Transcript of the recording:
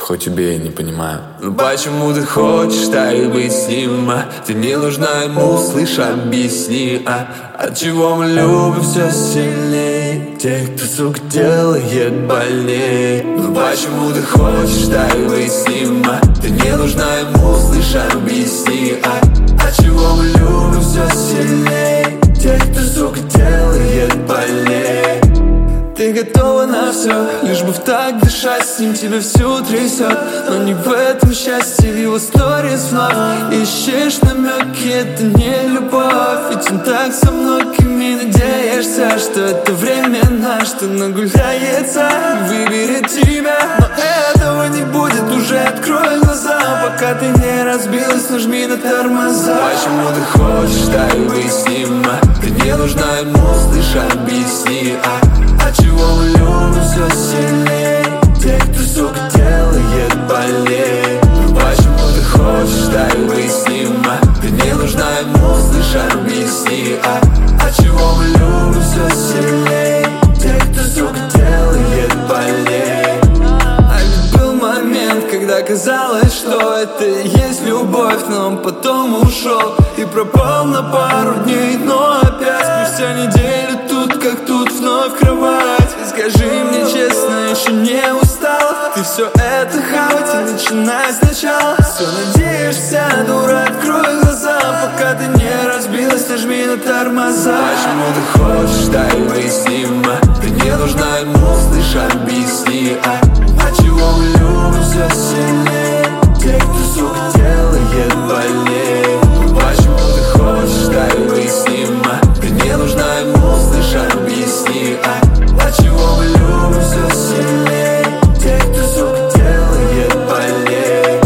хоть убей, не понимаю. Ну почему ты хочешь так быть с ним, Ты не нужна ему, слышь, объясни, Отчего мы любим все сильней тех, кто, сука, делает больней. Ну почему ты хочешь так быть с ним, Ты не нужна ему, слышь, объясни, Отчего мы любим все сильней тех, кто, сука, делает больней. Ты готова на все, лишь бы в так дышать, с ним тебя всю трясет. Но не в этом счастье, в его сторис вновь ищешь намеки, это не любовь. Ведь он так со многими надеешься, что это временно, что нагуляется, выберет тебя. Но этого не будет, уже открой глаза, пока ты не разбилась, нажми на тормоза. Почему ты хочешь так быть с ним, Ты не нужна ему, слышь, объясни, Отчего мы любим все сильней тех, кто, сука, делает больней. Почему ты хочешь так быть с ним, Ты не нужна ему, слышь, объясни, Отчего мы любим все сильней тех, кто, сука, делает больней. А ведь был момент, когда казалось, что это и есть любовь, но он потом ушел и пропал на пару дней. Но опять спустя неделю тут как тут вновь кровать. И скажи мне честно, еще не устала ты все это хавать и начинай сначала? Все надеешься, дура, открой глаза, пока ты не разбилась, нажми на тормоза. Почему ты хочешь так быть с ним, Ты не нужна ему, слышь, объясни, Отчего мы любим все сильнее тех, кто, сука, делает больнее. Почему ты хочешь так быть с ним, Ты не нужна ему, слышь, объясни, Отчего мы любим все сильнее тех, кто, сука, делает больнее.